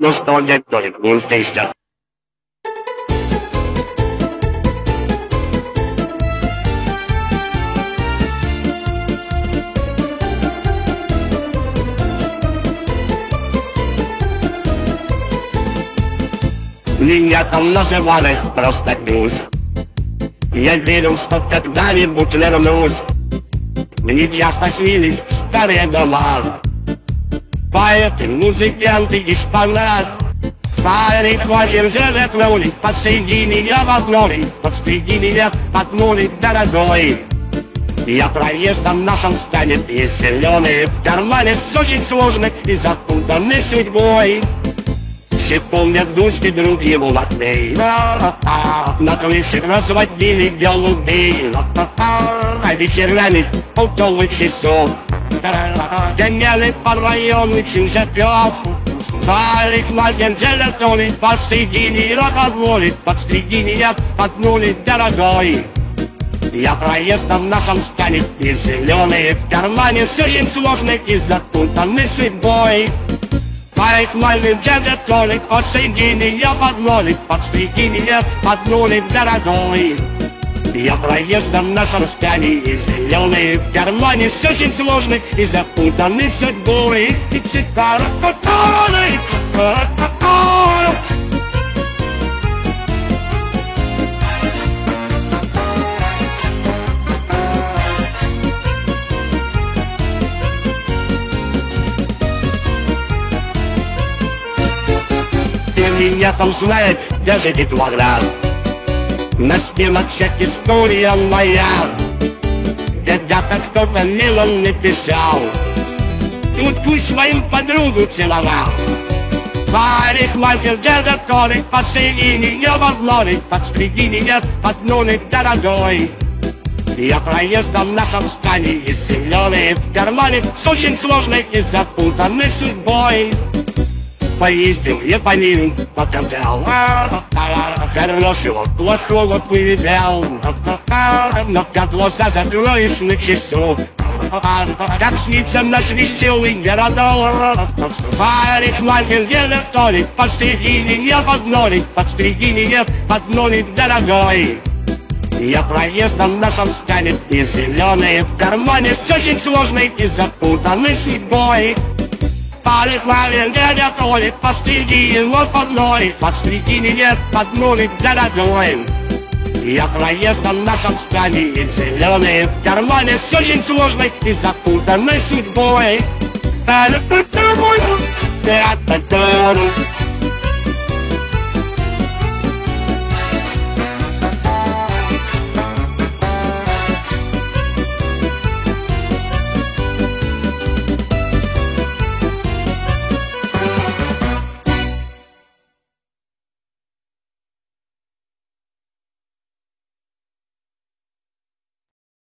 Ну что, дядь Толик, не устаешься? Меня там называли просто Гусь. Я верил, что когда-нибудь вернусь. Мне часто снились старые дома, поэты, музыканты и шпана. Старый квартир завернули, посреди я вознули, подсреди меня поднули дорогой. Я проездом нашим станет и зеленый в кармане с очень сложной и запутанной судьбой. Все помнят Дуськи, други молодые, на крыше разводили голубей, а вечерами около часов гоняли по району чужаков. Старых младенцев толи посредине подволит, подсреди меня поднули дорогой. Я проездом нашим станет и зеленый в кармане с очень сложной и запутанной судьбой. Старых младенцев толи посредине я поднули, подсреди меня поднули дорогой. Я проездом на шарстяне и зеленый в кармане с очень сложной и запутанной судьбой. И цикара, меня там знает даже детвора. На стенах вся история моя, когда-то кто-то мелом написал, тут пусть своим подругу целовал. Старых мальчик дядя Толик посредине не возможный, подсреди меня поднули дорогой. Я проездом на нашем стане и зеленый в кармане с очень сложной и запутанной судьбой. Поездил я по ним, потоплял, хорошего, плохого повидал, но как глаза закроешь на часу, как снится наш веселый городок. Старых мальчик дядя Толик посредине не поднули, подсреди меня поднули дорогой. Я проездом нашим станет и зеленый в кармане с очень сложной и запутанной судьбой. Старых мальчик дядя Толик посреди его поднули, подсреди меня поднули дорогой. Я проездом нашим стане и зеленый в кармане с очень сложной и запутанной судьбой.